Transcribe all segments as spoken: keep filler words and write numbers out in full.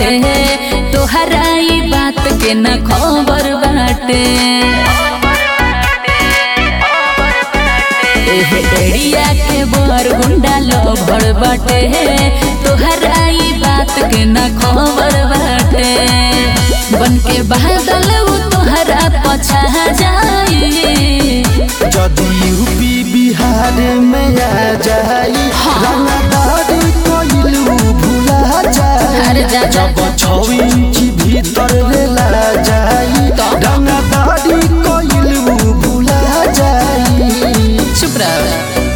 बाटे तोहरा ई बात के न खबर बाटे। एरिया के बर गुंडा लभर बाटे तोहरा ई बात के न खबर बाटे। बन के बादल वो तोहरा पछा जाई जदि यूपी बिहार में आ जाई रंगदारी कोइलू भुला जाई। जब छौ इंच भीतर रेला जाई रंगदारी कोइलू भुला जाई। चुप रह।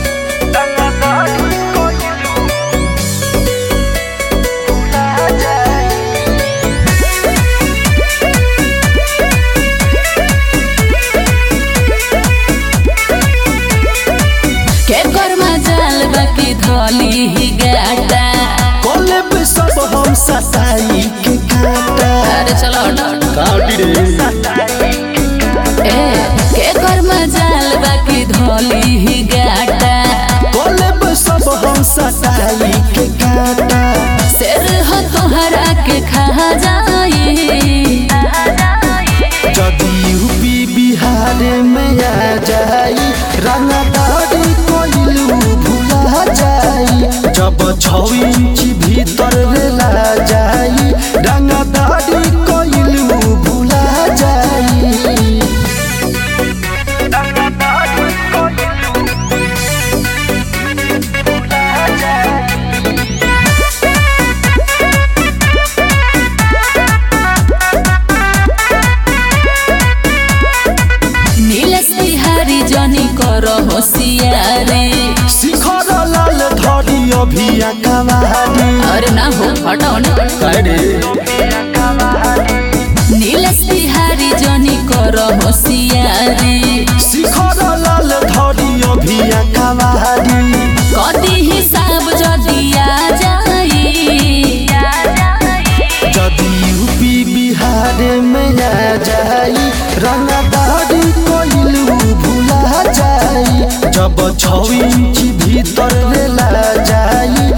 के कर्मा जाल बाकी धोली ही गाटा कोले पे सब हम सताई के काटा। अरे चलो काटी रे ए के कर्मा जाल बाकी धोली ही गाटा कोले पे सब हम सताई के काटा। शेर हो तोहरा के खा जाई जदि यूपी बिहार में आ जाई रंगदारी कोइलू भुला जाई। जब छौ इंच भीतर रेला जाई रंगदारी कोइलू भुला जाई। नीलेश बिहारी जनी कर होशियारी शिखर लाल धरी अभी कवारी। अरे ना हो हटाओ ना। नीलेश बिहारी जनी कर होशियारी शिखर लाल धरी अभी कवारी। कदी हिसाब जदी आ जाई जदि यूपी बिहार में आ जाई रंगदारी कोइलू भुला जाई। जब छौ इंच भीतर रेला जाई